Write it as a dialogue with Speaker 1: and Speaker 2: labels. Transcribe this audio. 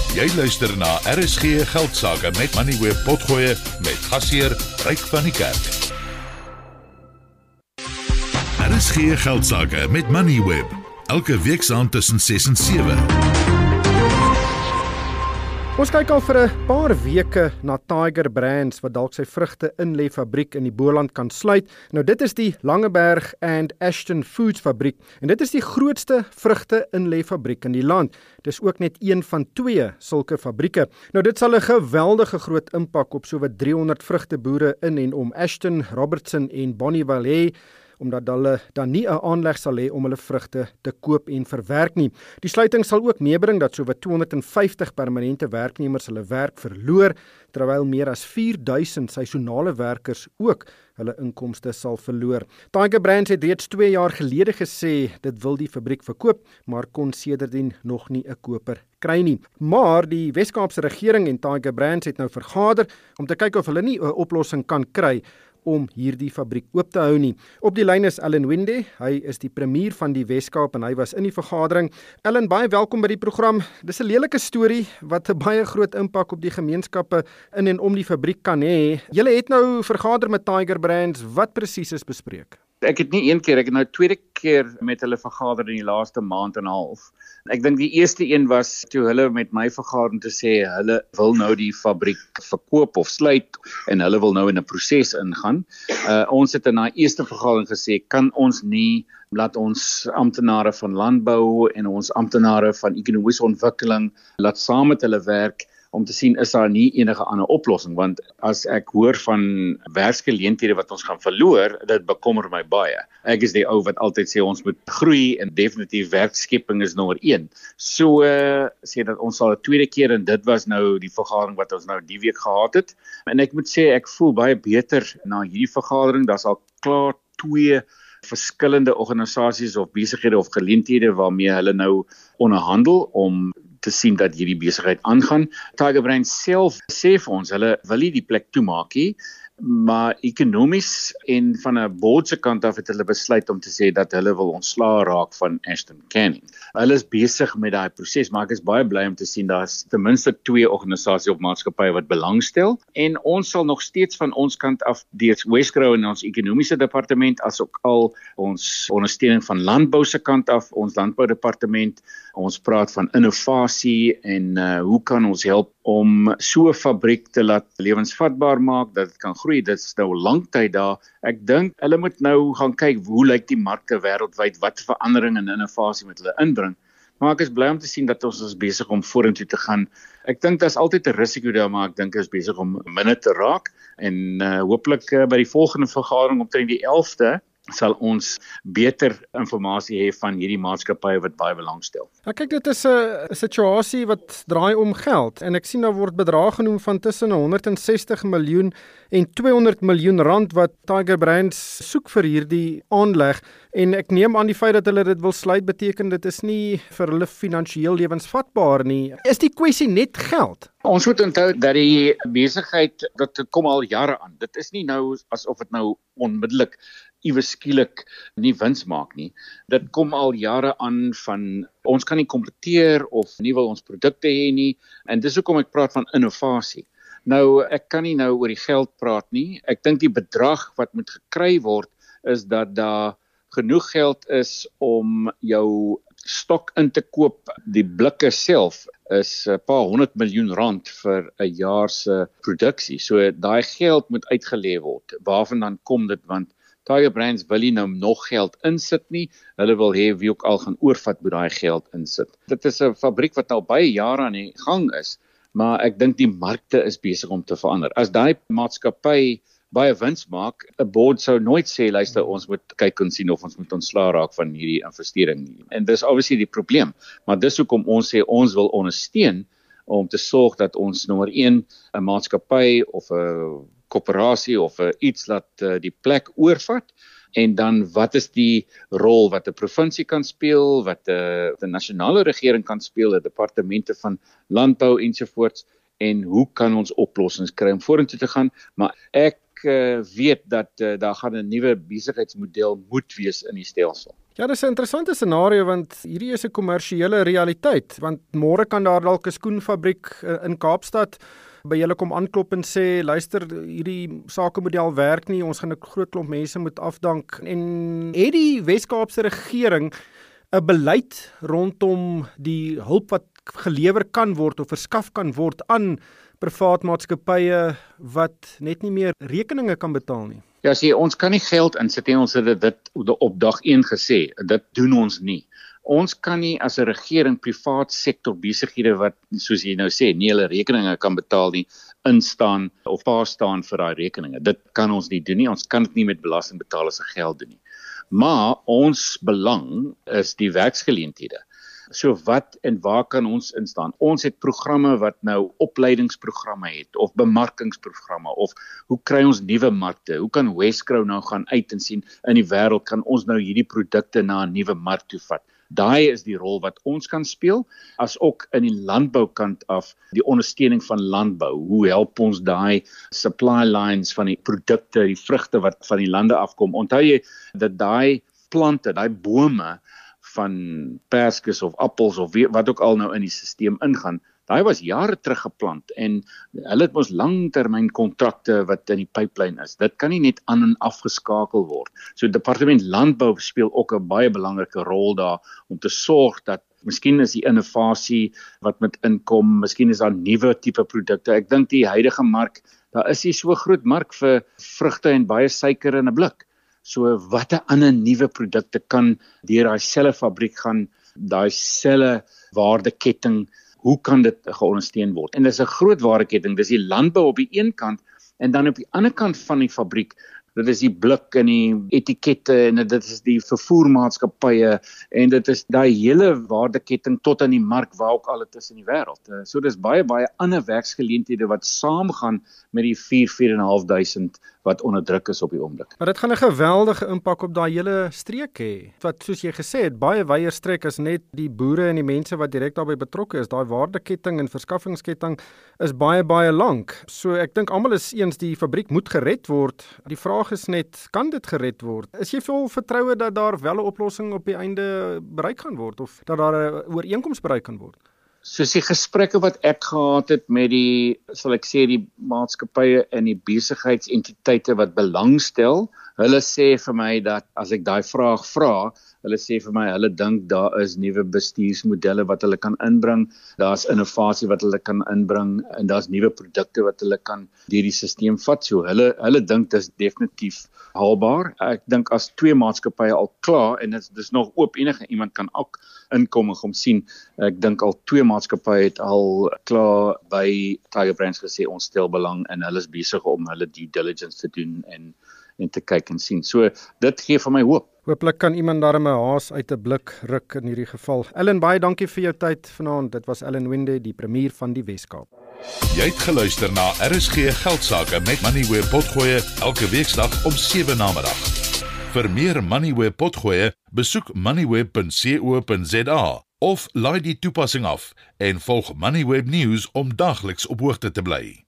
Speaker 1: Jy luister na RSG Geldsaake met Moneyweb Potgoe met gasheer Ryk van die Kerk. RSG Geldsaake met Moneyweb. Elke week saam tussen 6 en 7.
Speaker 2: Ons kyk al vir 'n paar weke na Tiger Brands wat dalk sy vrugte inlê fabriek in die Boland kan sluit. Nou dit is die Langeberg and Ashton Foods fabriek en dit is die grootste vrugte inlê fabriek in die land. Dis ook net een van 2 sulke fabrieke. Nou dit sal 'n geweldige groot impak op sowat 300 vrugteboere in en om Ashton, Robertson en Bonnievale hê, omdat hulle dan nie 'n aanleg sal hê om hulle vrugte te koop en verwerk nie. Die sluiting sal ook meebring dat sowat 250 permanente werknemers hulle werk verloor, terwyl meer as 4000 seisonale werkers ook hulle inkomste sal verloor. Tiger Brands het reeds 2 jaar gelede gesê dit wil die fabriek verkoop, maar kon sedertdien nog nie 'n koper kry nie. Maar die Wes-Kaapse regering en Tiger Brands het nou vergader om te kyk of hulle nie 'n oplossing kan kry om hierdie fabriek oop te hou nie. Op die lyn is Alan Winde, hy is die premier van die Wes-Kaap en hy was in die vergadering. Alan, baie welkom by die program. Dis 'n lelike storie wat 'n baie groot impak op die gemeenskappe in en om die fabriek kan hê. Julle het nou vergader met Tiger Brands, wat presies is bespreek?
Speaker 3: Ek het nie een keer, ek het nou tweede keer met hulle vergader in die laaste maand en 'n half. Ek dink die eerste een was toe hulle met my vergader om te sê hulle wil nou die fabriek verkoop of sluit en hulle wil nou in 'n proses ingaan. Ons het in daai eerste vergadering gesê, kan ons nie laat ons amptenare van landbou en ons amptenare van ekonomiese ontwikkeling laat saam met hulle werk om te sien is daar nie enige ander oplossing, want as ek hoor van werksgeleenthede wat ons gaan verloor, dit bekommer my baie. Ek is die ou wat altyd sê ons moet groei en definitief werkskepping is nommer 1. So sê dat ons sal 'n tweede keer en dit was nou die vergadering wat ons nou die week gehad het. En ek moet sê ek voel baie beter na hierdie vergadering. Daar's al klaar 2 verskillende organisasies of besighede of geleenthede waarmee hulle nou onderhandel om te sien dat hierdie besigheid aangaan. Tiger Brands self sê vir ons, hulle wil nie die plek toemaak nie, maar ekonomies en van 'n board se kant af het hulle besluit om te sê dat hulle wil ontslaa raak van Ashton Canning. Hulle is besig met daai proses, maar ek is baie bly om te sien daar's ten minste 2 organisasies of maatskappye wat belangstel en ons sal nog steeds van ons kant af deur Wesgrow en ons ekonomiese departement asook al ons ondersteuning van landbou se kant af, ons landboudepartement, ons praat van innovasie en hoe kan ons help om so 'n fabriek te laat lewensvatbaar maak, dat dit kan groei. Dit is nou lang tyd daar. Ek dink hulle moet nou gaan kyk hoe lyk die markte wêreldwyd, wat verandering en innovasie met hulle inbring. Maar ek is bly om te sien dat ons is besig om vorentoe te gaan. Ek dink daar's altyd 'n risiko daar, maar ek dink is besig om minder te raak en hopelik by die volgende vergadering omtrent die 11de sal ons beter inligting hê van hierdie maatskappye wat baie belangstel.
Speaker 2: Ja, kyk, dit is 'n situasie wat draai om geld en ek sien daar word bedrag genoem van tussen 160 miljoen en 200 miljoen rand wat Tiger Brands soek vir hierdie aanleg en ek neem aan die feit dat hulle dit wil sluit beteken dit is nie vir hulle finansiëel lewensvatbaar nie. Is die kwessie net geld?
Speaker 3: Ons moet onthou dat die besigheid, dit kom al jare aan. Dit is nie nou asof dit nou onmiddellik iewes skielik nie wins maak nie. Dit kom al jare aan van ons kan nie kompeteer of nie wil ons produkte hê nie en dis hoekom ek praat van innovasie. Nou ek kan nie nou oor die geld praat nie. Ek dink die bedrag wat moet gekry word is dat daar genoeg geld is om jou stok in te koop. Die blikke self is 'n paar 100 miljoen rand vir 'n jaar se produksie. So daai geld moet uitgelê word. Waarvan dan kom dit? Want Tiger Brands wil nie nou nog geld insit nie. Hulle wil hê wie ook al gaan oorvat moet daai geld insit. Dit is 'n fabriek wat al baie jare aan die gang is, maar ek dink die markte is besig om te verander. As daai maatskappy baie wins maak, 'n board sou nooit sê luister ons moet kyk en sien of ons moet ontslaa raak van hierdie investering nie. En dis obviously die probleem, maar dis hoekom ons sê ons wil ondersteun om te sorg dat ons nommer 1 'n maatskappy of 'n koöperasie of iets laat die plek oorvat en dan wat is die rol wat 'n provinsie kan speel, wat 'n nasionale regering kan speel, 'n departemente van landbou ensovoorts en hoe kan ons oplossings kry om vorentoe te gaan, maar ek weet dat daar gaan 'n nuwe besigheidsmodel moet wees in die stelsel.
Speaker 2: Ja, dis 'n interessante scenario want hierdie is 'n kommersiële realiteit, want môre kan daar dalk 'n skoenfabriek in Kaapstad by julle kom aanklop en sê, luister, hierdie sakemodel werk nie, ons gaan 'n groot klomp mense moet afdank. En het die Wes-Kaapse regering 'n beleid rondom die hulp wat gelewer kan word of verskaf kan word aan privaat maatskappye wat net nie meer rekeninge kan betaal nie?
Speaker 3: Ja, sê ons kan nie geld insit nie, ons het dit op dag 1 gesê, dit doen ons nie. Ons kan nie as 'n regering privaat sektor besighede wat, soos jy nou sê, nie hulle rekeninge kan betaal nie, instaan of staan vir daai rekeninge. Dit kan ons nie doen nie, ons kan dit nie met belastingbetalers se geld doen nie. Maar ons belang is die werksgeleenthede. So wat en waar kan ons instaan? Ons het programme wat nou opleidingsprogramme het of bemarkingsprogramme of hoe kry ons nuwe markte? Hoe kan Wescrow nou gaan uit en sien in die wêreld kan ons nou hierdie produkte na 'n nuwe mark toe vat? Daai is die rol wat ons kan speel, as ook in die landboukant af, die ondersteuning van landbou. Hoe help ons daai supply lines van die produkte, die vrugte wat van die lande afkom? Onthou jy dat daai plante, daai bome van perskes of appels of wat ook al nou in die stelsel ingaan, daai was jare terug geplant en hulle het mos langtermyn kontrakte wat in die pipeline is. Dit kan nie net aan en afgeskakel word. So Departement Landbou speel ook 'n baie belangrike rol daar om te sorg dat miskien is die innovasie wat met inkom, miskien is daar nuwe tipe produkte. Ek dink die huidige mark, daar is nie so groot mark vir vrugte en baie suiker in 'n blik. So watter ander nuwe produkte kan deur daai selfe fabriek gaan, daai selfe waardeketting, hoe kan dit geondersteun word? En dis 'n groot waardeketting, dis die landbou op die een kant en dan op die ander kant van die fabriek, dit is die blik en die etikette en dit is die vervoermaatskappye en dit is daai hele waardeketting tot aan die mark waar ook al dit is in die wêreld. So dis baie ander werksgeleenthede wat saamgaan met die 4.500 wat onder druk is op die oomblik.
Speaker 2: Maar dit gaan 'n geweldige impak op daai hele streek hê. Wat soos jy gesê het, baie wyeer strek as net die boere en die mense wat direk daarbey betrokke is. Daai waardeketting en verskaffingsketting is baie lank. So ek dink almal is eens die fabriek moet gered word. Die vraag is net, kan dit gered word? Is jy vol vertroue dat daar wel 'n oplossing op die einde bereik gaan word of dat daar 'n ooreenkoms bereik kan word?
Speaker 3: Soos die gesprekke wat ek gehad het met die, sal ek sê, die maatskappye en die besigheidsentiteite wat belangstel, hulle sê vir my dat as ek daai vraag vra, hulle sê vir my, hulle dink daar is nuwe bestuursmodelle wat hulle kan inbring, daar's innovasie wat hulle kan inbring en daar's nuwe produkte wat hulle kan deur die stelsel vat. So hulle dink dit is definitief haalbaar. Ek dink as twee maatskappye al klaar en dit is nog oop, enige iemand kan ook inkom en kom sien. Ek dink al twee maatskappye het al klaar by Tiger Brands gesê ons stel belang en hulle is besig om hulle due diligence te doen en te kyk en sien. So dit gee vir my hoop.
Speaker 2: Hooplik kan iemand daarmee 'n haas uit 'n blik ruk in hierdie geval. Ellen, baie dankie vir jou tyd vanaand. Dit was Ellen Winde, die premier van die Wes-Kaap.
Speaker 1: Jy het geluister na RSG Geldsaake met Moneyweb Potgoe elke weeksdag om 7 namiddag. Vir meer Moneyweb Potgoe, besoek moneyweb.co.za of laai die toepassing af en volg Moneyweb News om dagliks op hoogte te bly.